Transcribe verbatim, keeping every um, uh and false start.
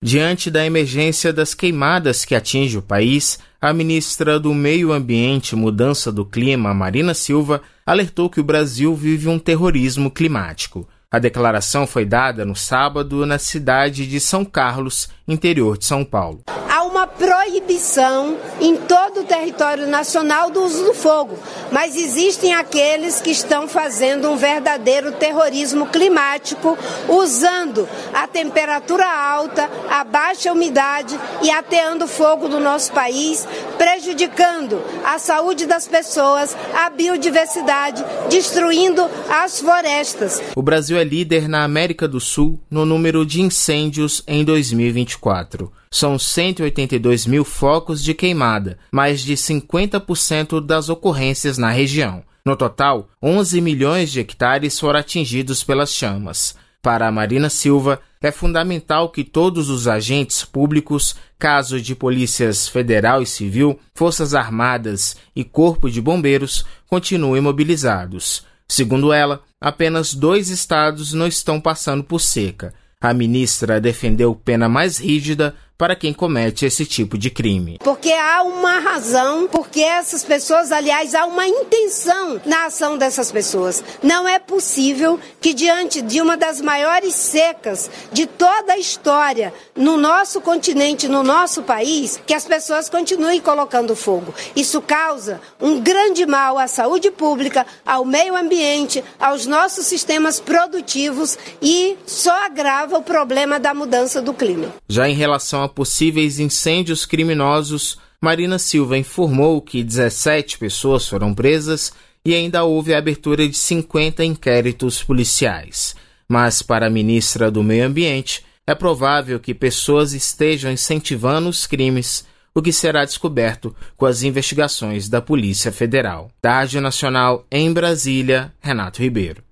Diante da emergência das queimadas que atinge o país, a ministra do Meio Ambiente e Mudança do Clima, Marina Silva, alertou que o Brasil vive um terrorismo climático. A declaração foi dada no sábado na cidade de São Carlos, interior de São Paulo. Há uma proibição em todo o território nacional do uso do fogo, mas existem aqueles que estão fazendo um verdadeiro terrorismo climático, usando a temperatura alta, a baixa umidade e ateando fogo no nosso país, prejudicando a saúde das pessoas, a biodiversidade, destruindo as florestas. O Brasil é líder na América do Sul no número de incêndios em dois mil e vinte e quatro. São cento e oitenta e dois mil focos de queimada, mais de cinquenta por cento das ocorrências na região. No total, onze milhões de hectares foram atingidos pelas chamas. Para a Marina Silva, é fundamental que todos os agentes públicos, caso de polícias federal e civil, forças armadas e corpo de bombeiros, continuem mobilizados. Segundo ela, apenas dois estados não estão passando por seca. A ministra defendeu pena mais rígida para quem comete esse tipo de crime. Porque há uma razão, porque essas pessoas, aliás, há uma intenção na ação dessas pessoas. Não é possível que diante de uma das maiores secas de toda a história no nosso continente, no nosso país, que as pessoas continuem colocando fogo. Isso causa um grande mal à saúde pública, ao meio ambiente, aos nossos sistemas produtivos e só agrava o problema da mudança do clima. Já em relação a possíveis incêndios criminosos, Marina Silva informou que dezessete pessoas foram presas e ainda houve a abertura de cinquenta inquéritos policiais. Mas, para a ministra do Meio Ambiente, é provável que pessoas estejam incentivando os crimes, o que será descoberto com as investigações da Polícia Federal. Da Rádio Nacional em Brasília, Renato Ribeiro.